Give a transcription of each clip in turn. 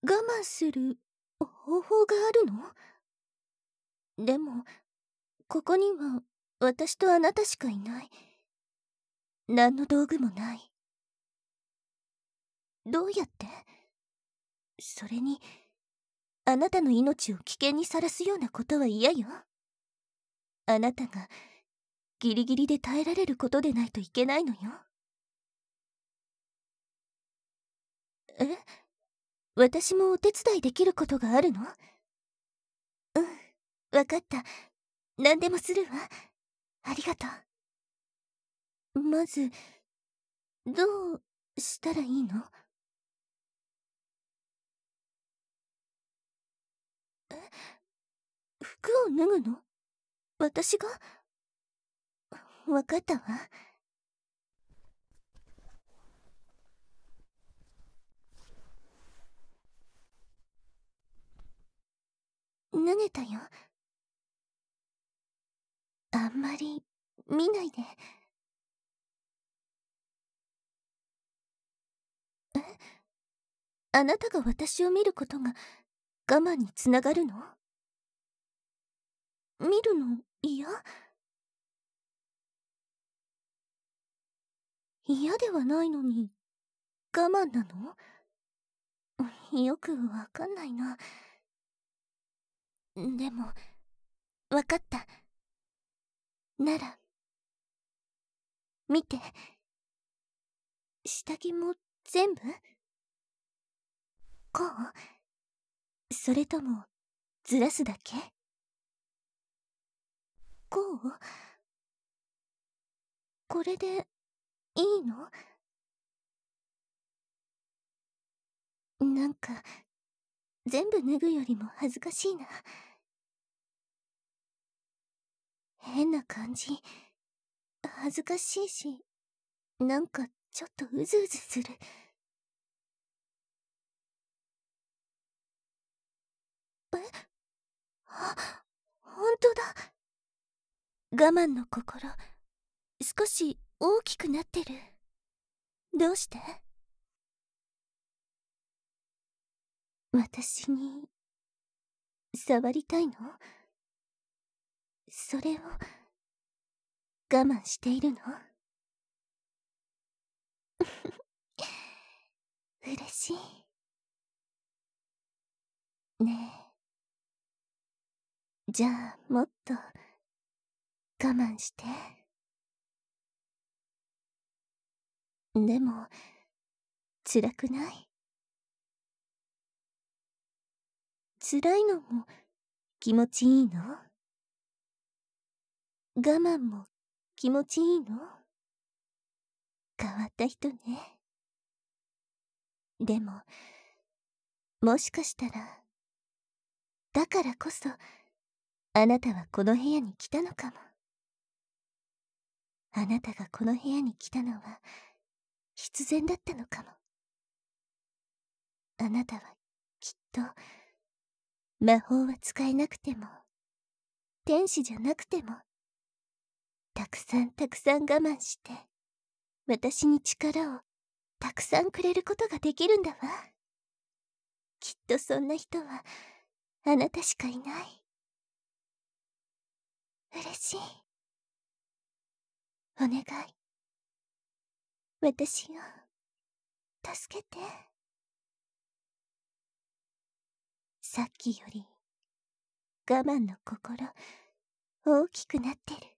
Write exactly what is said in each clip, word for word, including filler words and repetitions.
我慢する方法があるの？でも、ここには私とあなたしかいない。何の道具もない。どうやって？それに、あなたの命を危険にさらすようなことは嫌よ。あなたがギリギリで耐えられることでないといけないのよ。え？私もお手伝いできることがあるの？うん、わかった。何でもするわ。ありがとう。まず、どうしたらいいの？え？服を脱ぐの？私が？わかったわ。脱げたよ。あんまり見ないで。え？あなたが私を見ることが我慢につながるの？見るの嫌？嫌ではないのに我慢なの？よくわかんないな。でも、わかった。なら、見て。下着も全部？こう？それとも、ずらすだけ？こう？これで、いいの？なんか、全部脱ぐよりも恥ずかしいな。変な感じ。恥ずかしいし、なんかちょっとうずうずする。え？あ、ほんとだ。我慢の心、少し大きくなってる。どうして？私に、触りたいの？それを、我慢しているの？嬉しい。ねえ。じゃあ、もっと、我慢して。でも、辛くない？辛いのも気持ちいいの？我慢も気持ちいいの？変わった人ね。でも、もしかしたら、だからこそ、あなたはこの部屋に来たのかも。あなたがこの部屋に来たのは、必然だったのかも。あなたは、きっと、魔法は使えなくても、天使じゃなくても、たくさんたくさん我慢して、私に力をたくさんくれることができるんだわ。きっとそんな人は、あなたしかいない。嬉しい。お願い。私を、助けて。さっきより、我慢の心、大きくなってる。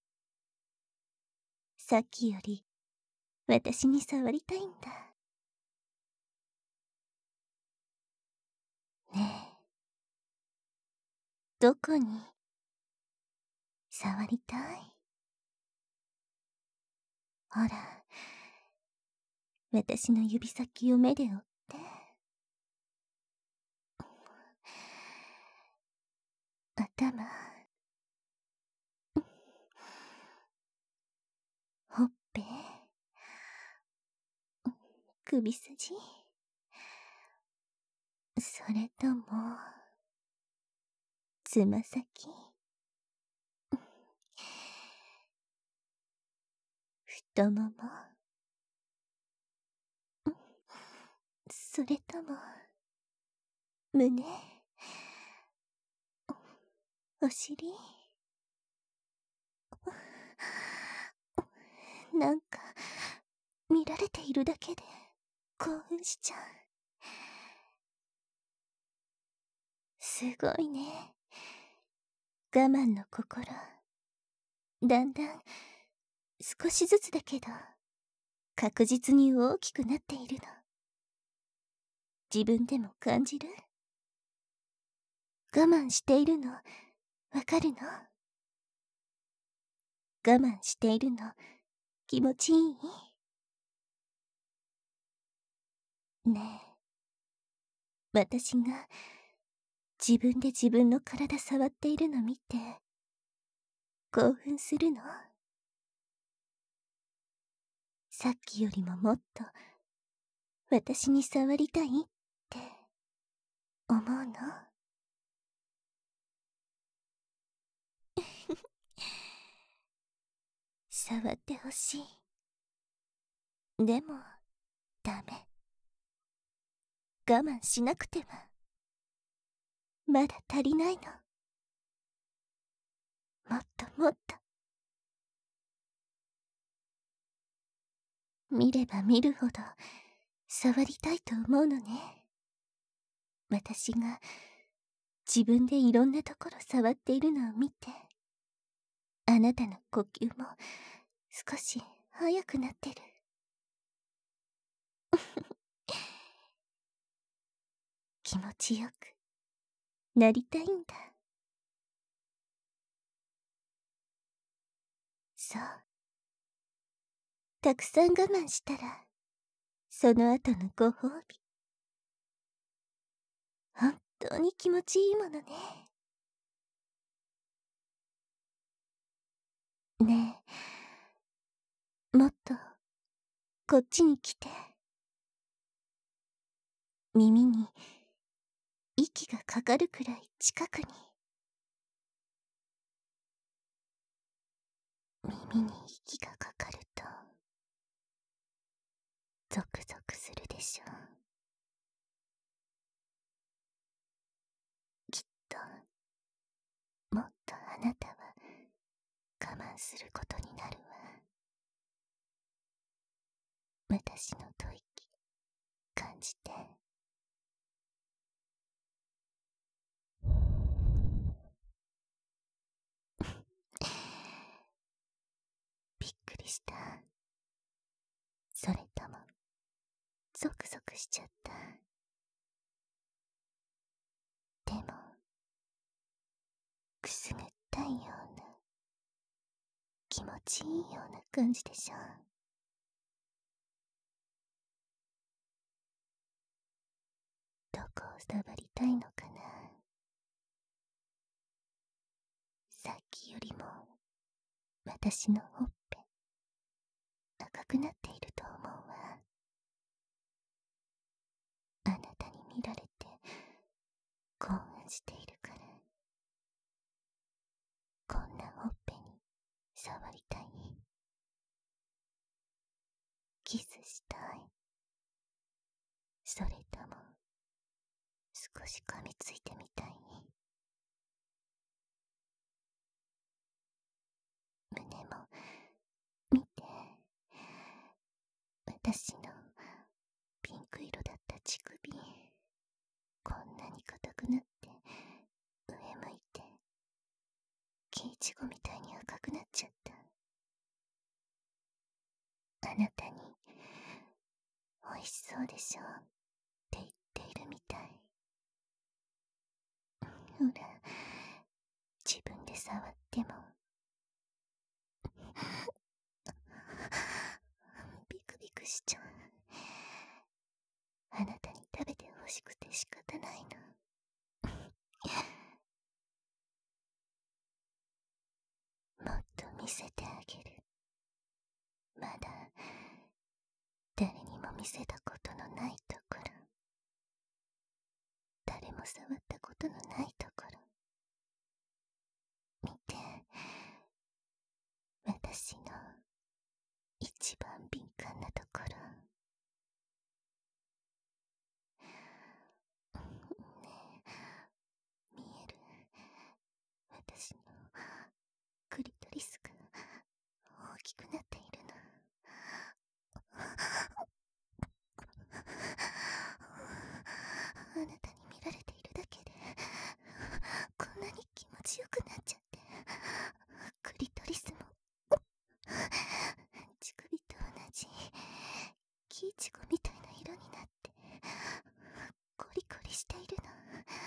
さっきより、私に触りたいんだ。ねえ。どこに、触りたい？ほら、私の指先を目で追って。頭。ほっぺ。首筋。それとも、つま先。太もも。それとも、 胸、お尻、なんか見られているだけで興奮しちゃう。すごいね。我慢の心、だんだん少しずつだけど確実に大きくなっているの。自分でも感じる？我慢しているのわかるの？我慢しているの気持ちいい？ねえ、私が自分で自分の体触っているの見て興奮するの？さっきよりももっと私に触りたいって思うの？触ってほしい。でもダメ。我慢しなくてはまだ足りないの。もっともっと。見れば見るほど触りたいと思うのね。私が自分でいろんなところ触っているのを見て、あなたの呼吸も少し早くなってる。気持ちよくなりたいんだ。そう。たくさん我慢したら、その後のご褒美。本当に気持ちいいものね。ねえ、もっとこっちに来て。耳に息がかかるくらい近くに。耳に息がかかるとゾクゾクするでしょう。きっともっとあなたは我慢することになるわ。私の吐息感じて。びっくりした？それともゾクゾクしちゃった？でもくすぐったいような気持ちいいような感じでしょ。どこを触りたいのかな？さっきよりも私のほっぺ赤くなっていると思うわ。あなたに見られて興奮しているから。こんなほっぺに触りたい？キスしたい？それとも少し噛みついてみたい？胸も見て。私のピンク色だった乳首、こんなに硬くなって上向いて木いちごみたいに赤くなっちゃった。あなたに美味しそうでしょって言っているみたい。ほら、自分で触ってもビクビクしちゃう。あなたに食べてほしくて仕方ないの。もっと見せてあげる。まだ誰にも見せたことのないところ、誰も触ったことのないところ。見て、私の一番敏感なところ。ねきくなっているの。あなたに見られているだけでこんなに気持ちよくなっちゃって、クリトリスも乳首と同じキイチゴみたいな色になってコリコリしているの。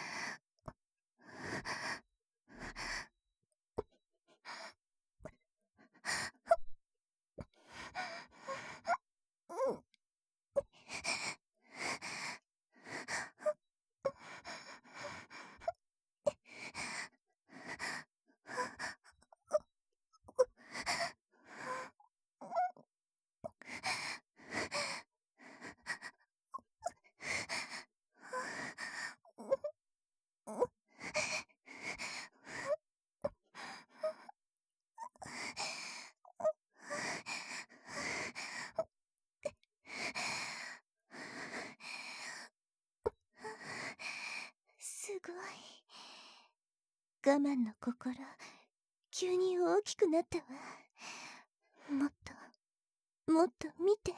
すごい。我慢の心、急に大きくなったわ。もっと、もっと見て。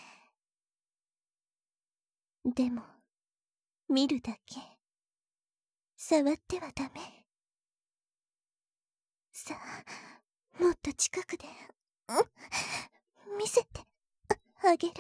でも、見るだけ。触ってはダメ。さあ、もっと近くで、うん、見せてあげる。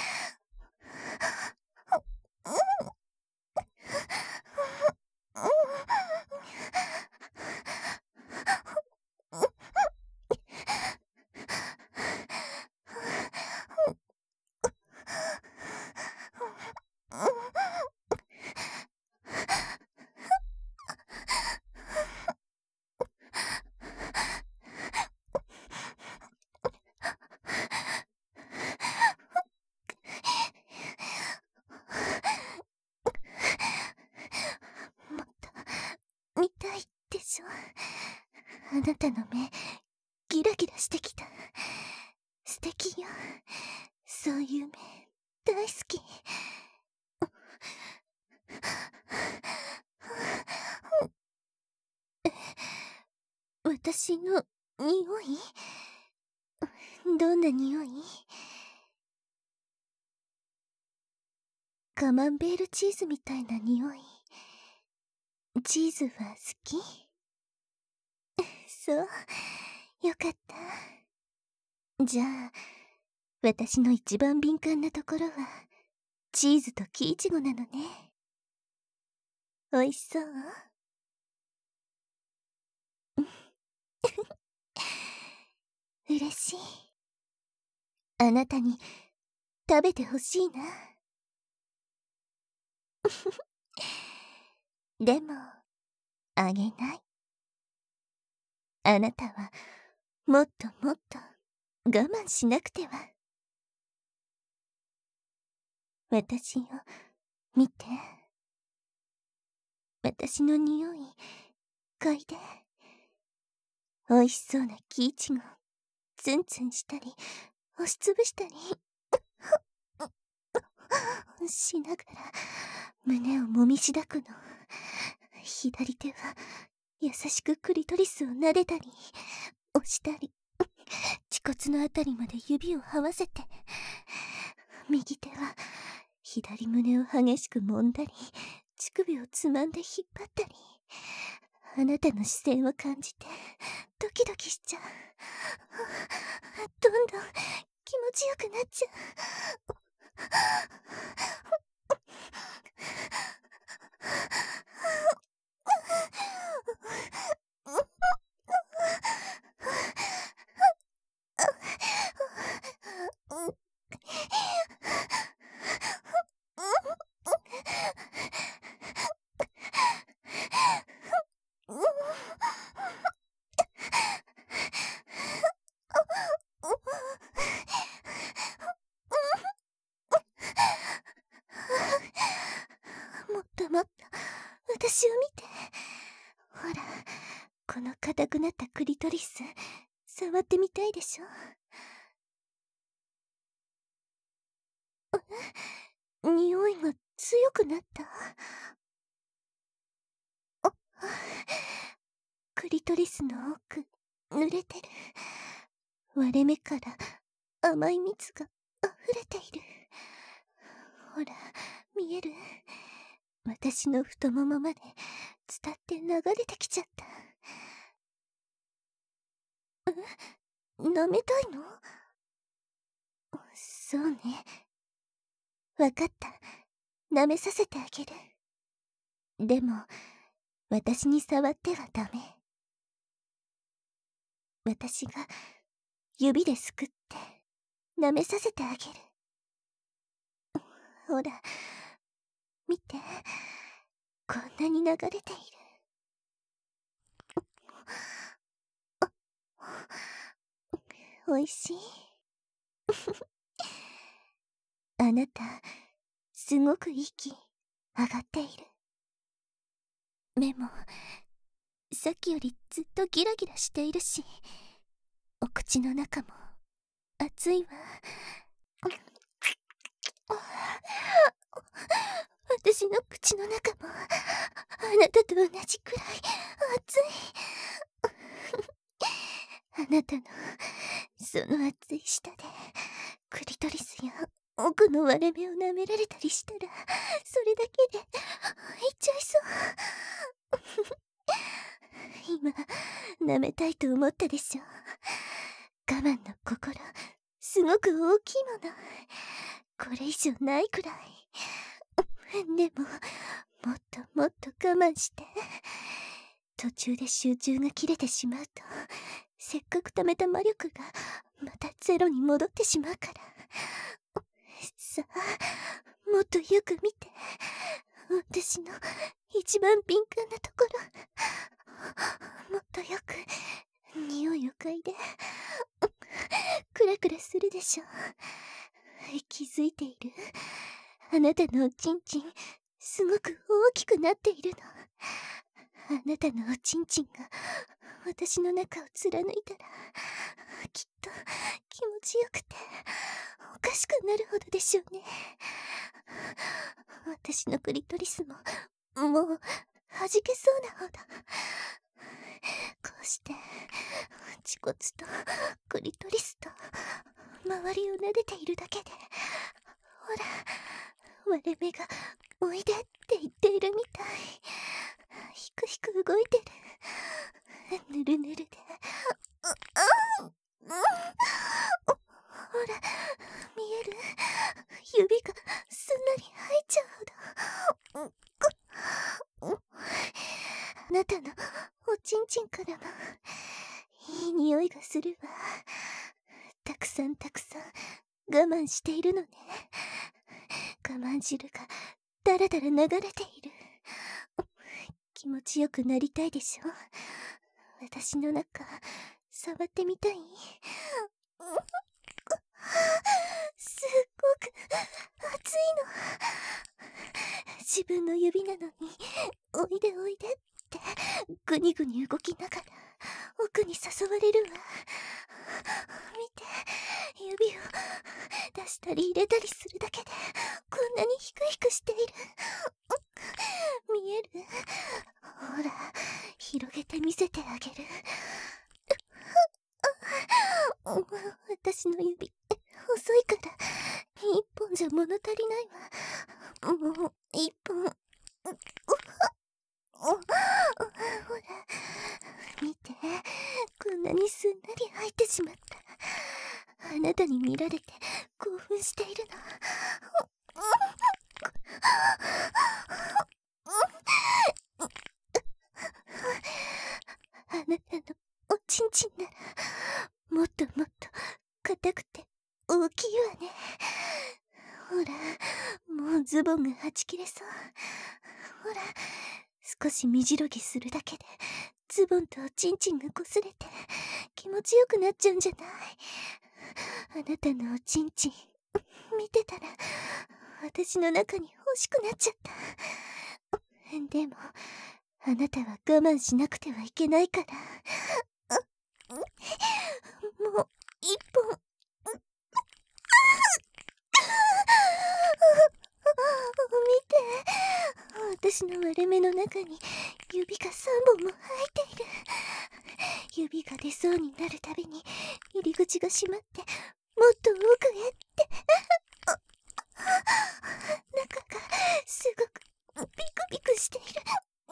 もっと見たいでしょ。あなたの目ギラギラしてきた。素敵よ。そういう目大好き。私の匂い？どんな匂い？カマンベールチーズみたいな匂い。チーズは好き？そう、よかった。じゃあ、私の一番敏感なところは、チーズとキイチゴなのね。おいしそう？嬉しい。あなたに食べてほしいな。でも、あげない。あなたは、もっともっと我慢しなくては。私を見て。私の匂い嗅いで。おいしそうなキイチゴツンツンしたり押しつぶしたりしながら胸をもみしだくの。左手は優しくクリトリスを撫でたり押したり、恥骨のあたりまで指を這わせて、右手は左胸を激しく揉んだり乳首をつまんで引っ張ったり、あなたの視線を感じてドキドキしちゃう。どんどん気持ちよくなっちゃう。もっともっと私を見て。ほら、この硬くなったクリトリス触ってみたいでしょ。匂いが強くなった？クリトリスの奥濡れてる。 割れ目から甘い蜜が溢れている。ほら、見える？私の太ももまで伝って流れてきちゃった。え？舐めたいの？そうね。わかった。舐めさせてあげる。でも、私に触ってはダメ。私が指ですくって舐めさせてあげる。ほら、見て。こんなに流れている。おいしい。あなた、すごく息上がっている。目もさっきよりずっとギラギラしているし、お口の中も熱いわ。私の口の中もあなたと同じくらい熱い。あなたのその熱い舌でクリトリスや奥の割れ目を舐められたりしたら、それだけで入っちゃいそう。今舐めたいと思ったでしょ。我慢の心、すごく大きいもの。これ以上ないくらい。でももっともっと我慢して。途中で集中が切れてしまうと、せっかく貯めた魔力がまたゼロに戻ってしまうから。さあ、もっとよく見て。私の一番敏感なところ。もっとよく匂いを嗅いで。クラクラするでしょ。気づいている？あなたのおちんちん、すごく大きくなっているの。あなたのおちんちんが私の中を貫いたら、きっと気持ちよくておかしくなるほどでしょうね。私のクリトリスももう弾けそうなほど。こうしてチコツとクリトリスと周りを撫でているだけで、ほら、割れ目がおいでって言っているみたい。ひくひく動いてる。ぬるぬるで。う、うん、うん、ほら、見える？指がすんなり入っちゃうほど。うん、あなたのおちんちんからもいい匂いがするわ。たくさんたくさん我慢しているのね。我慢汁がだらだら流れている。気持ちよくなりたいでしょ。私の中触ってみたい？すっごく熱いの。自分の指なのにおいでおいでってぐにぐに動きながら奥に誘われるわ。見て、指を出したり入れたりするだけでこんなにヒクヒクしている。見える？ほら、広げて見せてあげる。私の指細いから一本じゃ物足りないわ。もう一本。ほら、見て、こんなにすんなり入ってしまった。あなたに見られて興奮しているの。あなたのおちんちんならもっともっと硬くて大きいわね。ほら、もうズボンがはち切れそう。ほら、少し身じろぎするだけでズボンとおちんちんが擦れて気持ちよくなっちゃうんじゃない？あなたのおちんちん見てたら私の中に欲しくなっちゃった。でもあなたは我慢しなくてはいけないから。もう一本。見て、私の割れ目の中に指が三本も入っている。 指が出そうになるたびに入り口が閉まって、もっと奥へって。中がすごくビクビクしている。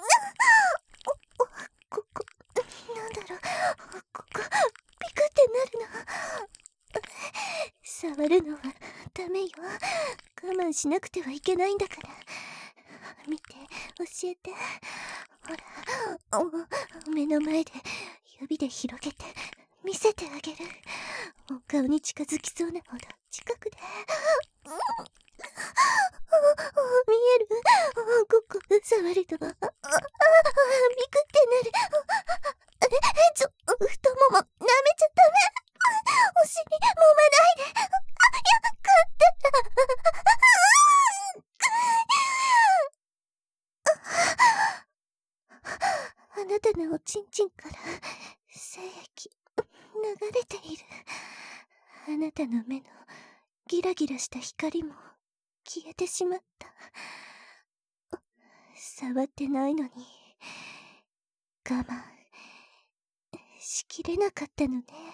ここ、なんだろう、ここ、ビクってなるの。触るのはダメよ。我慢しなくてはいけないんだから。見て、教えて。ほら、お、目の前で指で広げて見せてあげる。お顔に近づきそうなほど近くで。見える？ここ触るとビクってなる。え、ちょ、太もも舐めちゃダメ。お尻揉まないで。よくってあなたのおちんちんから精液流れている。あなたの目のギラギラした光も消えてしまった。触ってないのに我慢しきれなかったのね。